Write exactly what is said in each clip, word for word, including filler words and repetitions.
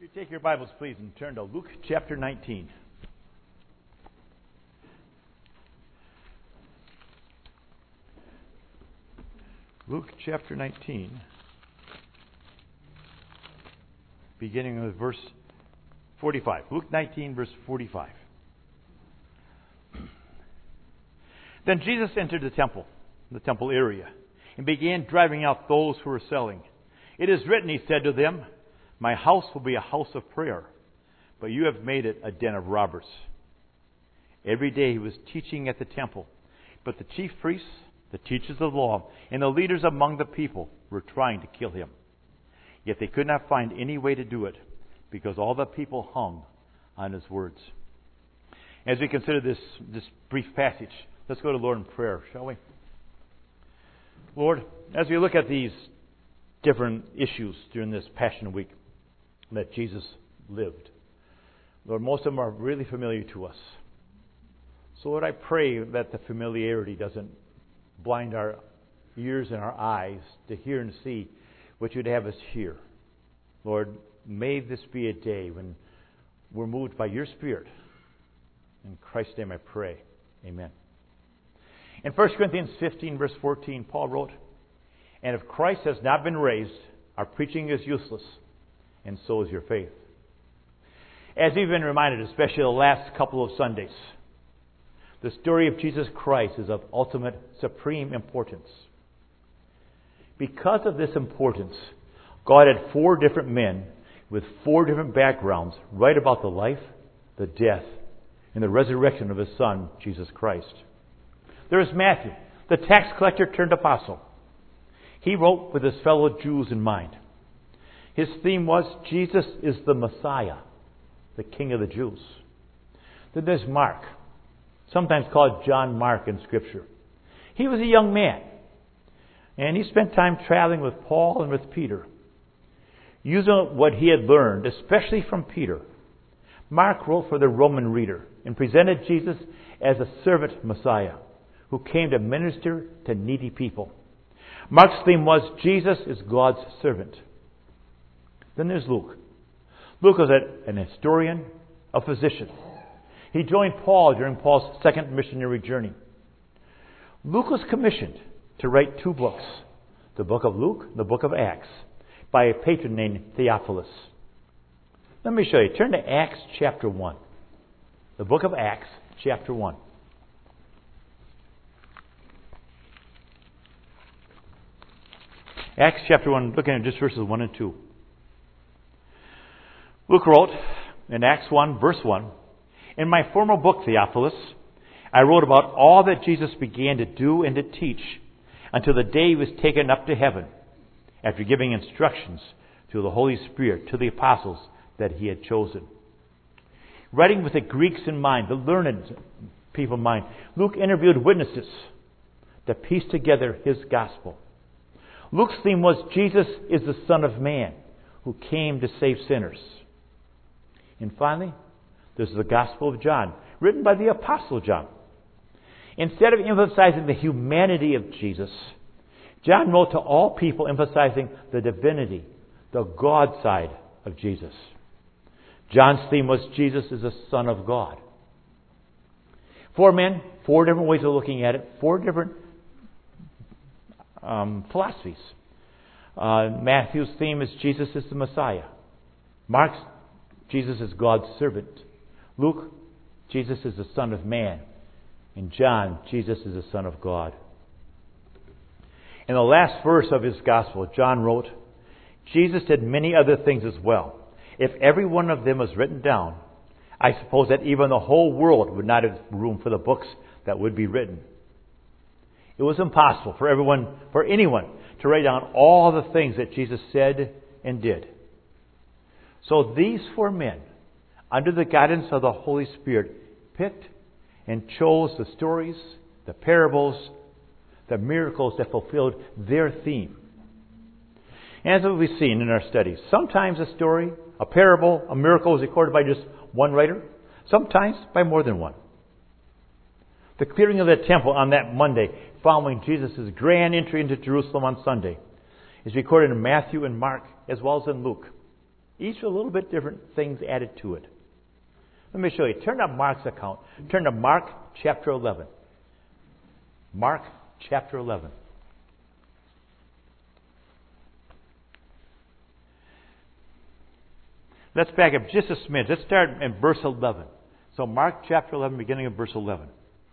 you take your Bibles, please, and turn to Luke chapter nineteen. Luke chapter nineteen, beginning with verse forty-five. Luke nineteen, verse forty-five. Then Jesus entered the temple, the temple area, and began driving out those who were selling. It is written, he said to them, "My house will be a house of prayer, but you have made it a den of robbers." Every day he was teaching at the temple, but the chief priests, the teachers of the law, and the leaders among the people were trying to kill him. Yet they could not find any way to do it, because all the people hung on his words. As we consider this, this brief passage, let's go to the Lord in prayer, shall we? Lord, as we look at these different issues during this Passion Week that Jesus lived, Lord, most of them are really familiar to us. So Lord, I pray that the familiarity doesn't blind our ears and our eyes to hear and see what you'd have us hear. Lord, may this be a day when we're moved by your Spirit. In Christ's name I pray. Amen. In First Corinthians fifteen, verse fourteen, Paul wrote, "And if Christ has not been raised, our preaching is useless, and so is your faith." As we've been reminded, especially the last couple of Sundays, the story of Jesus Christ is of ultimate, supreme importance. Because of this importance, God had four different men with four different backgrounds write about the life, the death, and the resurrection of His Son, Jesus Christ. There is Matthew, the tax collector turned apostle. He wrote with his fellow Jews in mind. His theme was, Jesus is the Messiah, the King of the Jews. Then there's Mark, sometimes called John Mark in Scripture. He was a young man, and he spent time traveling with Paul and with Peter. Using what he had learned, especially from Peter, Mark wrote for the Roman reader and presented Jesus as a servant Messiah who came to minister to needy people. Mark's theme was, Jesus is God's servant. Then there's Luke. Luke was an historian, a physician. He joined Paul during Paul's second missionary journey. Luke was commissioned to write two books, the book of Luke and the book of Acts, by a patron named Theophilus. Let me show you. Turn to Acts chapter one. The book of Acts chapter one. Acts chapter one, looking at just verses one and two. Luke wrote in Acts one, verse one, "In my former book, Theophilus, I wrote about all that Jesus began to do and to teach until the day He was taken up to heaven, after giving instructions through the Holy Spirit to the apostles that He had chosen." Writing with the Greeks in mind, the learned people in mind, Luke interviewed witnesses to piece together his gospel. Luke's theme was, Jesus is the Son of Man who came to save sinners. And finally, there's the Gospel of John, written by the Apostle John. Instead of emphasizing the humanity of Jesus, John wrote to all people emphasizing the divinity, the God side of Jesus. John's theme was, Jesus is the Son of God. Four men, four different ways of looking at it, four different um, philosophies. Uh, Matthew's theme is, Jesus is the Messiah. Mark's, Jesus is God's servant. Luke, Jesus is the Son of Man. And John, Jesus is the Son of God. In the last verse of his gospel, John wrote, "Jesus did many other things as well. If every one of them was written down, I suppose that even the whole world would not have room for the books that would be written." It was impossible for everyone, for anyone, to write down all the things that Jesus said and did. So these four men, under the guidance of the Holy Spirit, picked and chose the stories, the parables, the miracles that fulfilled their theme. As we've seen in our studies, sometimes a story, a parable, a miracle is recorded by just one writer, sometimes by more than one. The clearing of the temple on that Monday following Jesus' grand entry into Jerusalem on Sunday is recorded in Matthew and Mark as well as in Luke. Each a little bit different things added to it. Let me show you. Turn to Mark's account. Turn to Mark chapter eleven. Mark chapter eleven. Let's back up just a smidge. Let's start in verse eleven. So Mark chapter eleven, beginning of verse eleven.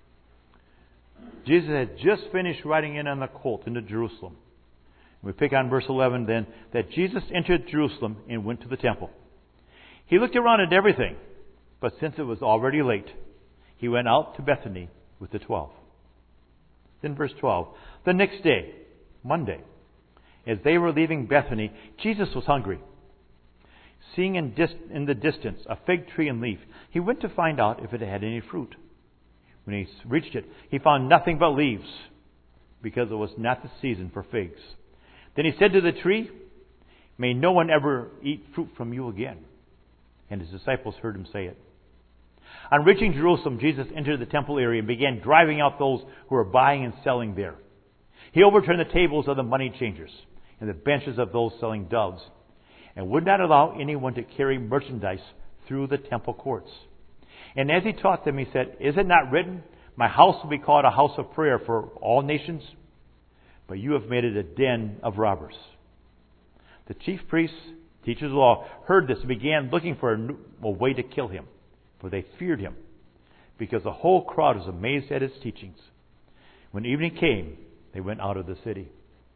Jesus had just finished riding in on the colt into Jerusalem. We pick on verse eleven then, that Jesus entered Jerusalem and went to the temple. He looked around at everything, but since it was already late, he went out to Bethany with the twelve. Then verse twelve. The next day, Monday, as they were leaving Bethany, Jesus was hungry. Seeing in, dis- in the distance a fig tree and leaf, he went to find out if it had any fruit. When he reached it, he found nothing but leaves, because it was not the season for figs. Then he said to the tree, "May no one ever eat fruit from you again." And his disciples heard him say it. On reaching Jerusalem, Jesus entered the temple area and began driving out those who were buying and selling there. He overturned the tables of the money changers and the benches of those selling doves, and would not allow anyone to carry merchandise through the temple courts. And as he taught them, he said, "Is it not written, 'My house will be called a house of prayer for all nations'? But you have made it a den of robbers." The chief priests, teachers of the law, heard this and began looking for a, a way to kill him, for they feared him, because the whole crowd was amazed at his teachings. When evening came, they went out of the city.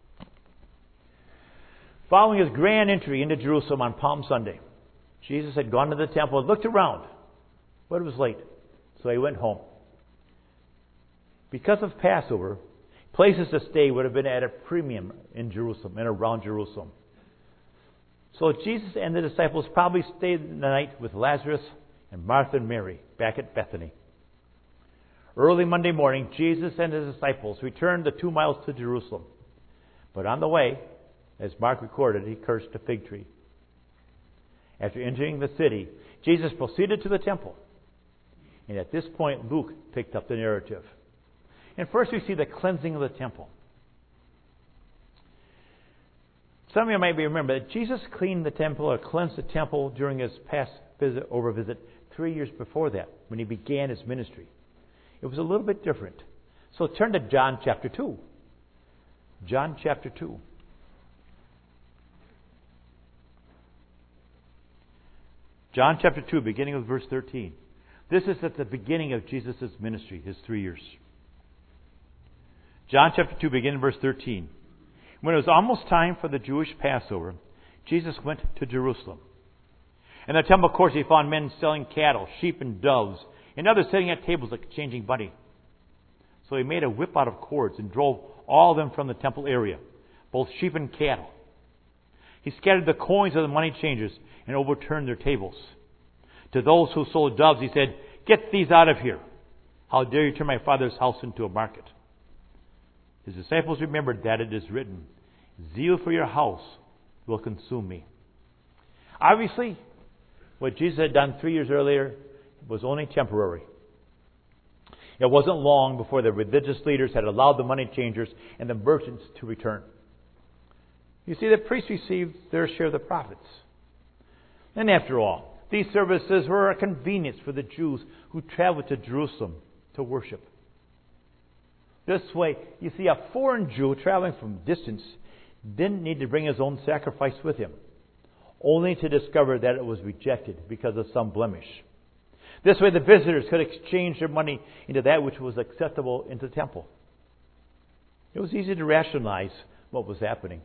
Following his grand entry into Jerusalem on Palm Sunday, Jesus had gone to the temple and looked around, but it was late, so he went home. Because of Passover, places to stay would have been at a premium in Jerusalem and around Jerusalem. So Jesus and the disciples probably stayed the night with Lazarus and Martha and Mary back at Bethany. Early Monday morning, Jesus and his disciples returned the two miles to Jerusalem. But on the way, as Mark recorded, he cursed a fig tree. After entering the city, Jesus proceeded to the temple. And at this point, Luke picked up the narrative. And first we see the cleansing of the temple. Some of you might remember that Jesus cleaned the temple or cleansed the temple during his past visit, over visit three years before that, when he began his ministry. It was a little bit different. So turn to John chapter two. John chapter two. John chapter two, beginning with verse thirteen. This is at the beginning of Jesus' ministry, his three years. John chapter two, beginning verse thirteen. When it was almost time for the Jewish Passover, Jesus went to Jerusalem. In the temple courts he found men selling cattle, sheep, and doves, and others sitting at tables exchanging money. So he made a whip out of cords and drove all of them from the temple area, both sheep and cattle. He scattered the coins of the money changers and overturned their tables. To those who sold doves he said, "Get these out of here. How dare you turn my Father's house into a market?" His disciples remembered that it is written, "Zeal for your house will consume me." Obviously, what Jesus had done three years earlier was only temporary. It wasn't long before the religious leaders had allowed the money changers and the merchants to return. You see, the priests received their share of the profits. And after all, these services were a convenience for the Jews who traveled to Jerusalem to worship. This way, you see, a foreign Jew traveling from distance didn't need to bring his own sacrifice with him, only to discover that it was rejected because of some blemish. This way, the visitors could exchange their money into that which was acceptable in the temple. It was easy to rationalize what was happening.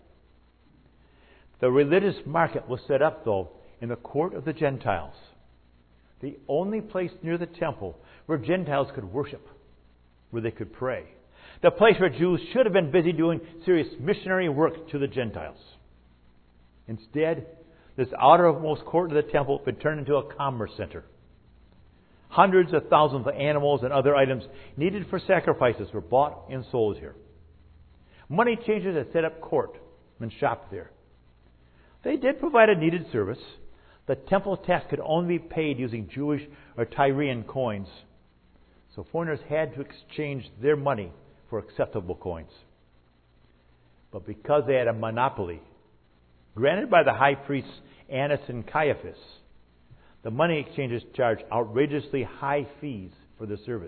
The religious market was set up, though, in the court of the Gentiles, the only place near the temple where Gentiles could worship, where they could pray. The place where Jews should have been busy doing serious missionary work to the Gentiles. Instead, this outermost court of the temple had been turned into a commerce center. Hundreds of thousands of animals and other items needed for sacrifices were bought and sold here. Money changers had set up court and shopped there. They did provide a needed service. The temple tax could only be paid using Jewish or Tyrian coins. So foreigners had to exchange their money for acceptable coins. But because they had a monopoly, granted by the high priests Annas and Caiaphas. The money exchangers charged outrageously high fees for the service.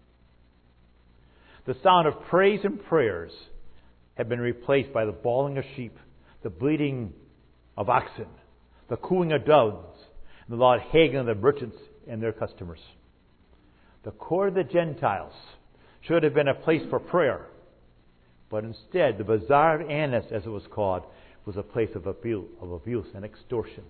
The sound of praise and prayers had been replaced by the bawling of sheep, the bleating of oxen, the cooing of doves, and the loud haggling of the merchants and their customers. The court of the Gentiles should have been a place for prayer, but instead the Bazaar of Annas, as it was called, was a place of abuse, of abuse and extortion.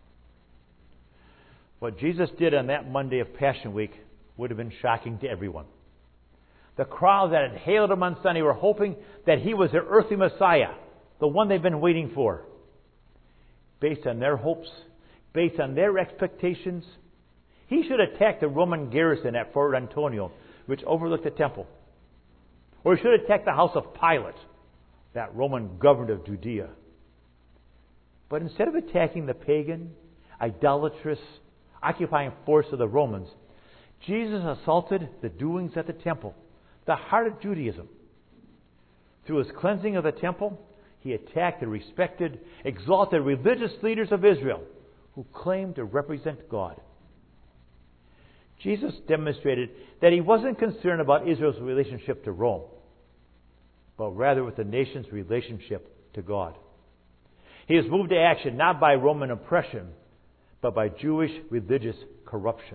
What Jesus did on that Monday of Passion Week would have been shocking to everyone. The crowd that had hailed him on Sunday were hoping that he was their earthly Messiah, the one they've been waiting for. Based on their hopes, based on their expectations, he should attack the Roman garrison at Fort Antonia, which overlooked the temple. Or he should attack the house of Pilate, that Roman governor of Judea. But instead of attacking the pagan, idolatrous, occupying force of the Romans, Jesus assaulted the doings at the temple, the heart of Judaism. Through his cleansing of the temple, he attacked the respected, exalted religious leaders of Israel who claimed to represent God. Jesus demonstrated that he wasn't concerned about Israel's relationship to Rome, but rather with the nation's relationship to God. He is moved to action not by Roman oppression, but by Jewish religious corruption.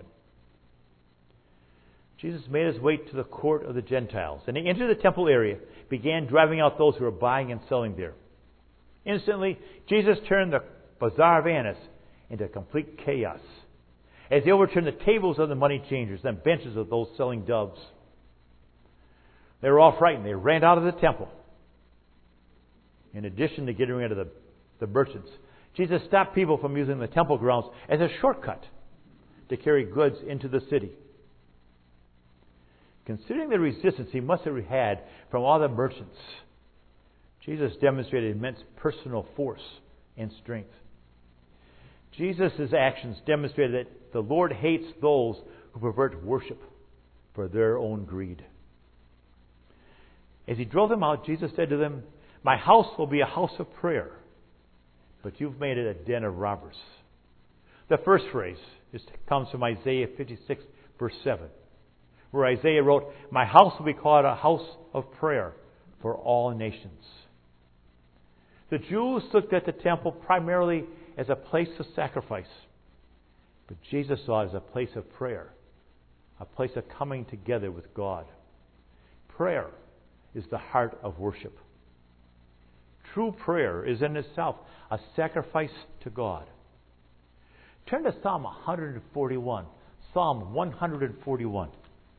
Jesus made his way to the court of the Gentiles, and he entered the temple area, began driving out those who were buying and selling there. Instantly, Jesus turned the Bazaar of Annas into complete chaos, as he overturned the tables of the money changers and benches of those selling doves. They were all frightened. They ran out of the temple. In addition to getting rid of the, the merchants, Jesus stopped people from using the temple grounds as a shortcut to carry goods into the city. Considering the resistance he must have had from all the merchants, Jesus demonstrated immense personal force and strength. Jesus' actions demonstrated that the Lord hates those who pervert worship for their own greed. As he drove them out, Jesus said to them, "My house will be a house of prayer, but you've made it a den of robbers." The first phrase is, comes from Isaiah fifty-six, verse seven, where Isaiah wrote, "My house will be called a house of prayer for all nations." The Jews looked at the temple primarily as a place of sacrifice, but Jesus saw it as a place of prayer, a place of coming together with God. Prayer is the heart of worship. True prayer is in itself a sacrifice to God. Turn to Psalm one forty-one. Psalm one forty-one.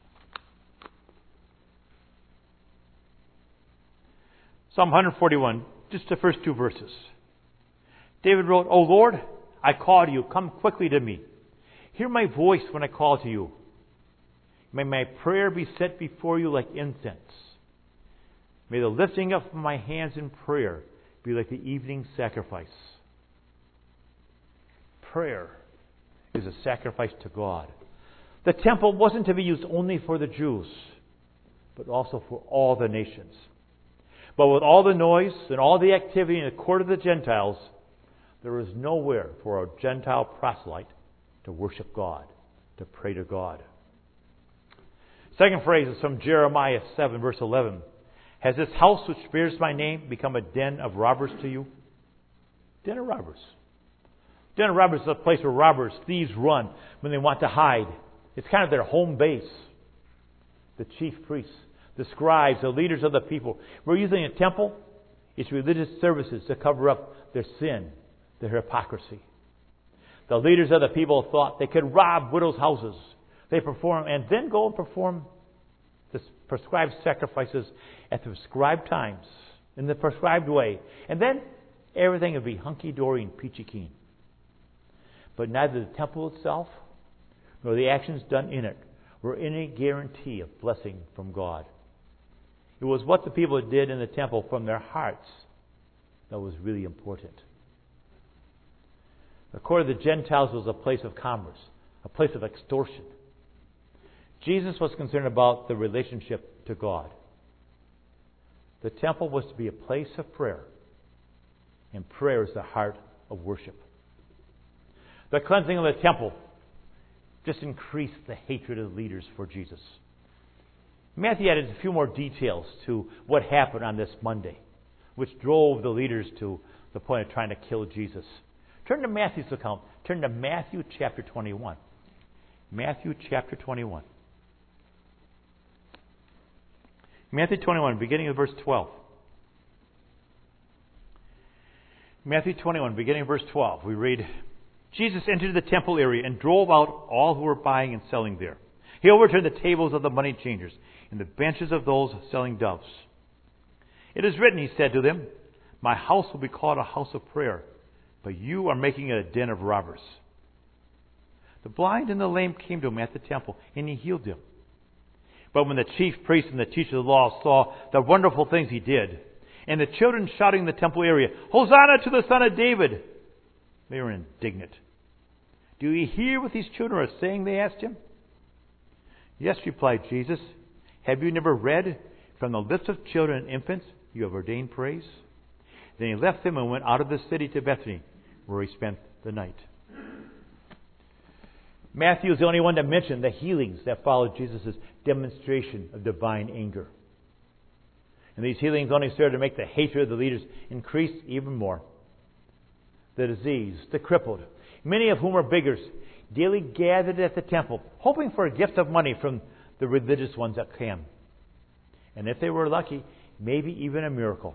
Psalm one forty-one, just the first two verses. David wrote, "O Lord, I call to you, come quickly to me. Hear my voice when I call to you. May my prayer be set before you like incense. May the lifting up of my hands in prayer be like the evening sacrifice." Prayer is a sacrifice to God. The temple wasn't to be used only for the Jews, but also for all the nations. But with all the noise and all the activity in the court of the Gentiles, there was nowhere for a Gentile proselyte to worship God, to pray to God. Second phrase is from Jeremiah seven, verse eleven. "Has this house which bears my name become a den of robbers to you?" Den of robbers. Den of robbers is a place where robbers, thieves run when they want to hide. It's kind of their home base. The chief priests, the scribes, the leaders of the people were using a temple, its religious services, to cover up their sin, their hypocrisy. The leaders of the people thought they could rob widows' houses. They perform and then go and perform the prescribed sacrifices at the prescribed times, in the prescribed way. And then everything would be hunky-dory and peachy keen. But neither the temple itself nor the actions done in it were any guarantee of blessing from God. It was what the people did in the temple from their hearts that was really important. The court of the Gentiles was a place of commerce, a place of extortion. Jesus was concerned about the relationship to God. The temple was to be a place of prayer, And prayer is the heart of worship. The cleansing of the temple just increased the hatred of the leaders for Jesus. Matthew added a few more details to what happened on this Monday, which drove the leaders to the point of trying to kill Jesus. Turn to Matthew's account. Turn to Matthew chapter twenty-one. Matthew chapter twenty-one. Matthew twenty-one, beginning of verse twelve. Matthew twenty-one, beginning of verse twelve, we read, Jesus entered the temple area and drove out all who were buying and selling there. He overturned the tables of the money changers and the benches of those selling doves. It is written, he said to them, my house will be called a house of prayer, but you are making it a den of robbers. The blind and the lame came to him at the temple, and he healed them. But when the chief priests and the teachers of the law saw the wonderful things he did, and the children shouting in the temple area, Hosanna to the Son of David, they were indignant. Do you hear what these children are saying? They asked him. Yes, replied Jesus. Have you never read, from the lips of children and infants you have ordained praise? Then he left them and went out of the city to Bethany, where he spent the night. Matthew is the only one to mention the healings that followed Jesus' demonstration of divine anger. And these healings only served to make the hatred of the leaders increase even more. The diseased, the crippled, many of whom were beggars, daily gathered at the temple, hoping for a gift of money from the religious ones that came. And if they were lucky, maybe even a miracle.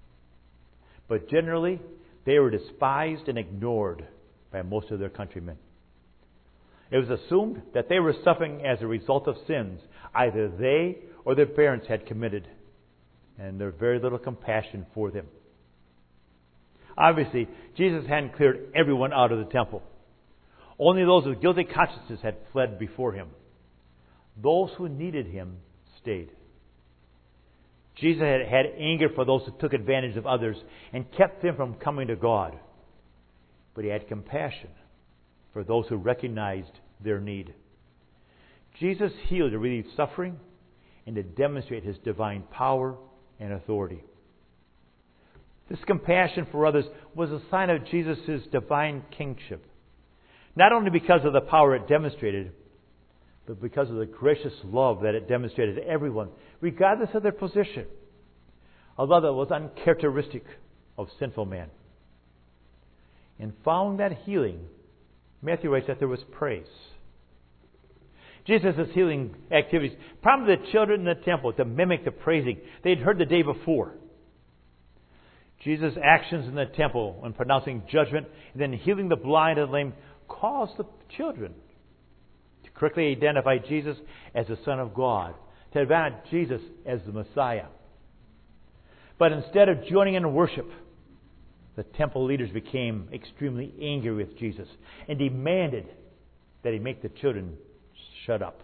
But generally, they were despised and ignored by most of their countrymen. It was assumed that they were suffering as a result of sins either they or their parents had committed, and there was very little compassion for them. Obviously, Jesus hadn't cleared everyone out of the temple. Only those with guilty consciences had fled before him. Those who needed him stayed. Jesus had had anger for those who took advantage of others and kept them from coming to God. But he had compassion for those who recognized their need. Jesus healed to relieve suffering and to demonstrate his divine power and authority. This compassion for others was a sign of Jesus' divine kingship. Not only because of the power it demonstrated, but because of the gracious love that it demonstrated to everyone, regardless of their position. A love that was uncharacteristic of sinful man. And following that healing, Matthew writes that there was praise. Jesus' healing activities prompted the children in the temple to mimic the praising they'd heard the day before. Jesus' actions in the temple when pronouncing judgment and then healing the blind and lame caused the children to correctly identify Jesus as the Son of God, to identify Jesus as the Messiah. But instead of joining in worship, the temple leaders became extremely angry with Jesus and demanded that he make the children shut up.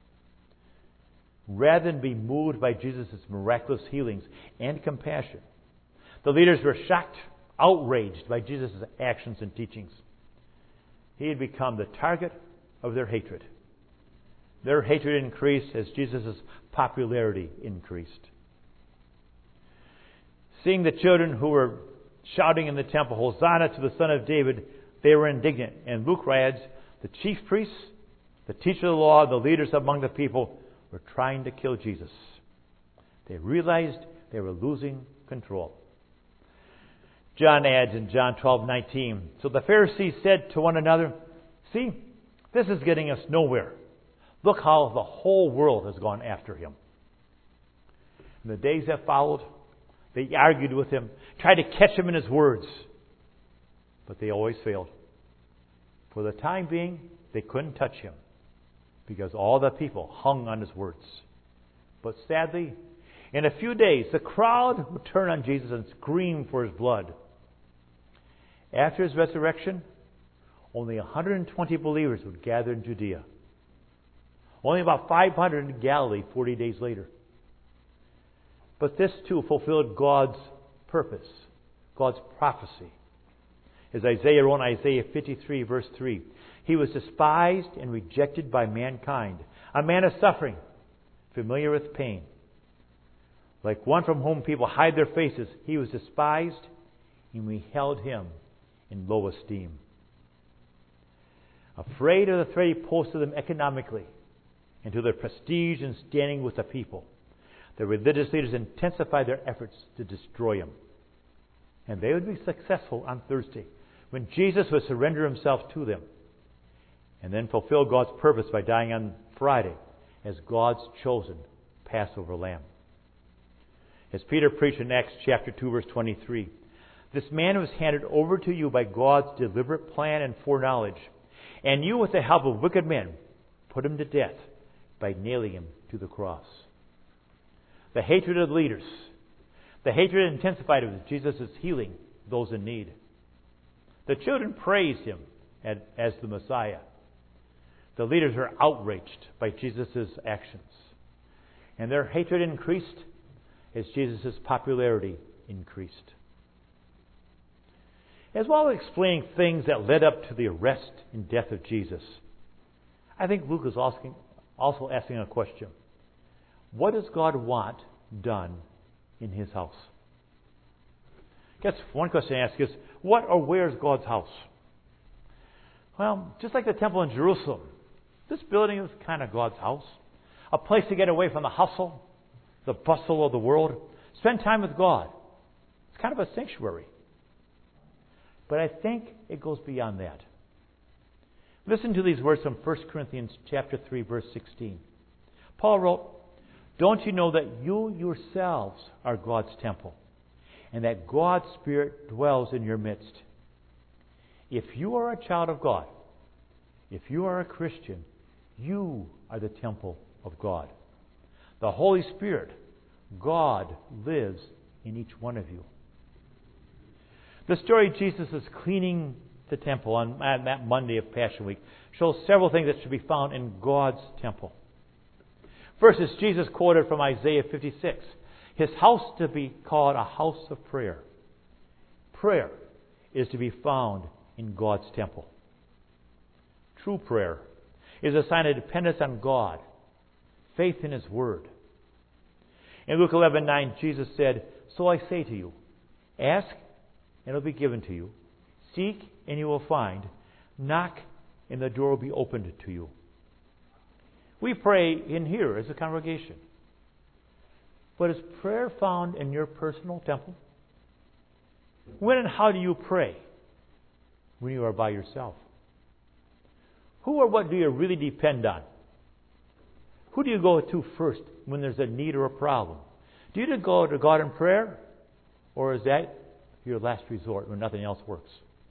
Rather than be moved by Jesus' miraculous healings and compassion, the leaders were shocked, outraged by Jesus' actions and teachings. He had become the target of their hatred. Their hatred increased as Jesus' popularity increased. Seeing the children who were shouting in the temple, Hosanna to the Son of David, they were indignant. And Luke adds, the chief priests, the teachers of the law, the leaders among the people were trying to kill Jesus. They realized they were losing control. John adds in John twelve nineteen, so the Pharisees said to one another, see, this is getting us nowhere. Look how the whole world has gone after him. In the days that followed, they argued with him, tried to catch him in his words, but they always failed. For the time being, they couldn't touch him because all the people hung on his words. But sadly, in a few days, the crowd would turn on Jesus and scream for his blood. After his resurrection, only one hundred twenty believers would gather in Judea. Only about five hundred in Galilee forty days later. But this too fulfilled God's purpose, God's prophecy. As Isaiah wrote in Isaiah fifty-three, verse three, he was despised and rejected by mankind, a man of suffering, familiar with pain. Like one from whom people hide their faces, he was despised, and we held him in low esteem. Afraid of the threat he posed to them economically and to their prestige and standing with the people, the religious leaders intensified their efforts to destroy him. And they would be successful on Thursday, when Jesus would surrender himself to them and then fulfill God's purpose by dying on Friday as God's chosen Passover lamb. As Peter preached in Acts chapter two, verse twenty-three, this man was handed over to you by God's deliberate plan and foreknowledge, and you, with the help of wicked men, put him to death by nailing him to the cross. The hatred of the leaders, the hatred intensified as Jesus is healing those in need. The children praised him as the Messiah. The leaders are outraged by Jesus' actions. And their hatred increased as Jesus' popularity increased. As well as explaining things that led up to the arrest and death of Jesus, I think Luke is asking, also asking a question. What does God want done in his house? I guess one question to ask is, what or where is God's house? Well, just like the temple in Jerusalem, this building is kind of God's house. A place to get away from the hustle, the bustle of the world. Spend time with God. It's kind of a sanctuary. But I think it goes beyond that. Listen to these words from First Corinthians chapter three, verse sixteen. Paul wrote, "Don't you know that you yourselves are God's temple, and that God's Spirit dwells in your midst? If you are a child of God, if you are a Christian, you are the temple of God. The Holy Spirit, God, lives in each one of you." The story of Jesus is cleaning the temple on that Monday of Passion Week shows several things that should be found in God's temple. First is Jesus quoted from Isaiah fifty-six. His house to be called a house of prayer. Prayer is to be found in God's temple. True prayer is a sign of dependence on God, faith in His Word. In Luke eleven nine, Jesus said, "So I say to you, ask and it will be given to you. Seek and you will find. Knock and the door will be opened to you." We pray in here as a congregation. But is prayer found in your personal temple? When and how do you pray when you are by yourself? Who or what do you really depend on? Who do you go to first when there's a need or a problem? Do you go to God in prayer? Or is that your last resort when nothing else works?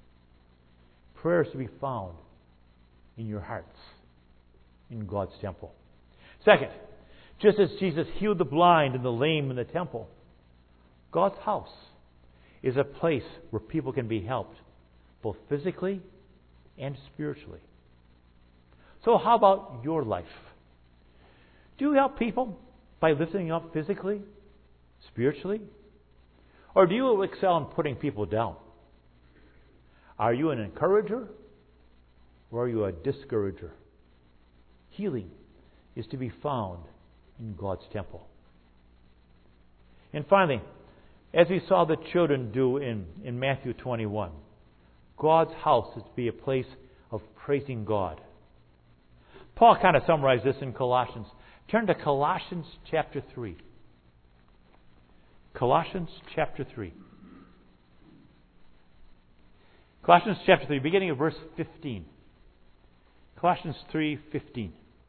Prayer is to be found in your hearts, in God's temple. Second, just as Jesus healed the blind and the lame in the temple, God's house is a place where people can be helped, both physically and spiritually. So how about your life? Do you help people by lifting up physically, spiritually? Or do you excel in putting people down? Are you an encourager or are you a discourager? Healing is to be found in God's temple. And finally, as we saw the children do in, in Matthew twenty-one, God's house is to be a place of praising God. Paul kind of summarized this in Colossians. Turn to Colossians chapter three. Colossians chapter three. Colossians chapter three, beginning of verse fifteen. Colossians three fifteen.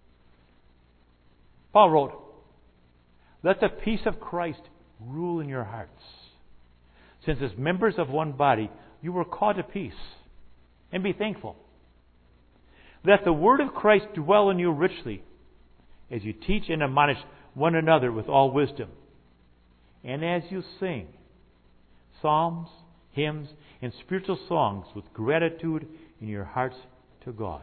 Paul wrote, "Let the peace of Christ rule in your hearts. Since as members of one body you were called to peace, and be thankful. Let the word of Christ dwell in you richly, as you teach and admonish one another with all wisdom, and as you sing psalms, hymns, and spiritual songs with gratitude in your hearts to God."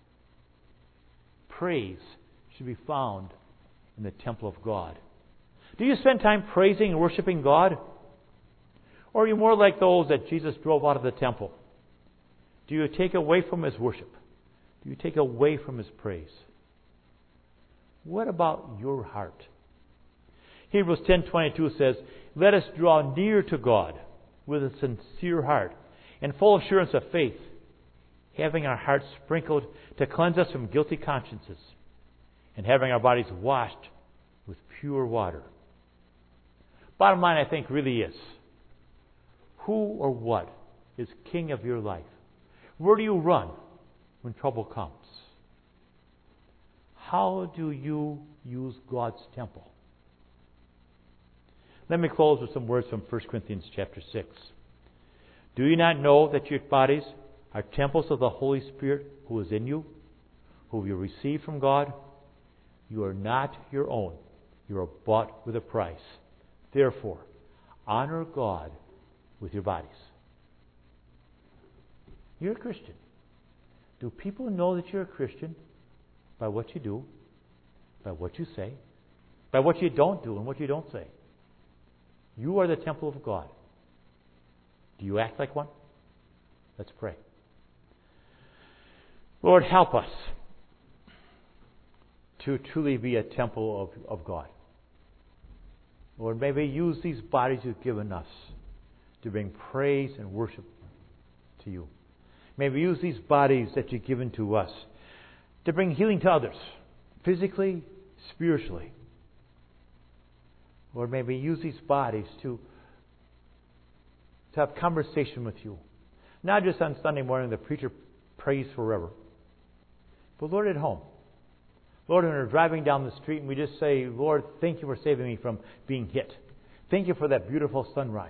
Praise should be found in the temple of God. Do you spend time praising and worshiping God? Or are you more like those that Jesus drove out of the temple? Do you take away from His worship? Do you take away from His praise? What about your heart? Hebrews ten twenty-two says, "Let us draw near to God with a sincere heart and full assurance of faith, having our hearts sprinkled to cleanse us from guilty consciences, and having our bodies washed with pure water. Bottom line, I think, really is, who or what is king of your life? Where do you run when trouble comes? How do you use God's temple? Let me close with some words from First Corinthians chapter six. Do you not know that your bodies are temples of the Holy Spirit who is in you, whom you received from God? You are not your own. You are bought with a price. Therefore, honor God with your bodies. You're a Christian. Do people know that you're a Christian? By what you do, by what you say, by what you don't do and what you don't say. You are the temple of God. Do you act like one? Let's pray. Lord, help us to truly be a temple of, of God. Lord, may we use these bodies you've given us to bring praise and worship to you. May we use these bodies that you've given to us to bring healing to others, physically, spiritually. Lord, may we use these bodies to, to have conversation with you. Not just on Sunday morning, the preacher prays forever. But Lord, at home. Lord, when we're driving down the street and we just say, Lord, thank you for saving me from being hit. Thank you for that beautiful sunrise.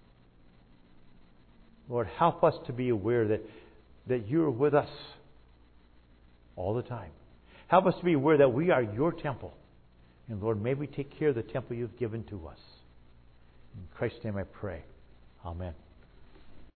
Lord, help us to be aware that, that you're with us all the time. Help us to be aware that we are your temple. And Lord, may we take care of the temple you've given to us. In Christ's name I pray. Amen.